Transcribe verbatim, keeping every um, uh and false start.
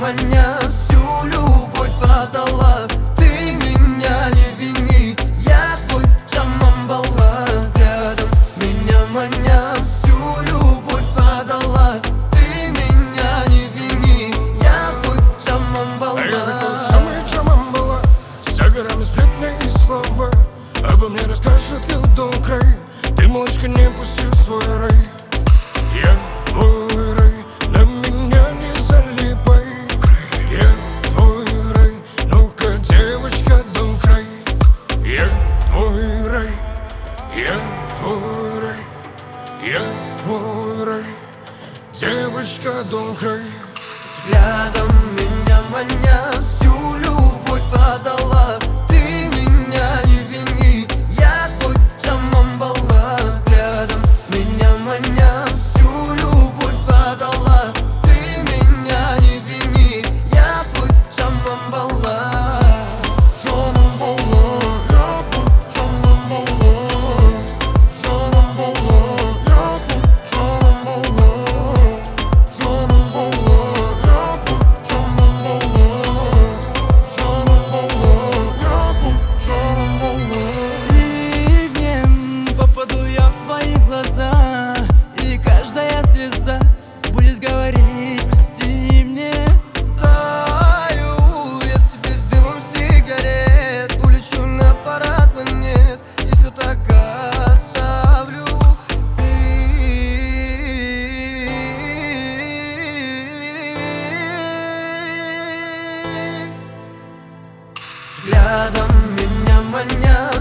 маня, всю любовь отдала. Ты меня не вини, я твой Джамамбала. Взглядом меня маня, всю любовь отдала. Ты меня не вини, я твой Джамамбала. А я такой самый Джамамбала, за горами сплетни и слова. Обо мне расскажет кто край. Ты, малышка, не пусти в свой рай. Я твой рай, на меня не залипай. Я твой рай, ну-ка, девочка, дом край. Я твой рай, я твой рай, я твой рай, девочка, дом край. Взглядом меня маня, всю любовь отдала. Ты меня не вини, я твой Джамамбала. Взглядом меня маня, всю любовь отдала. Ты меня не вини, я твой Джамамбала. Джамамбала, я твой Джамамбала. Джамамбала, я твой Джамамбала. Джамамбала, я твой Джамамбала. Джамамбала, я твой Джамамбала. Ливнем попаду я в твои глаза, и каждая слеза будет говорить: прости мне. Таю я в тебе дымом сигарет, улечу на парад планет и все так оставлю. Ты взглядом меня маня,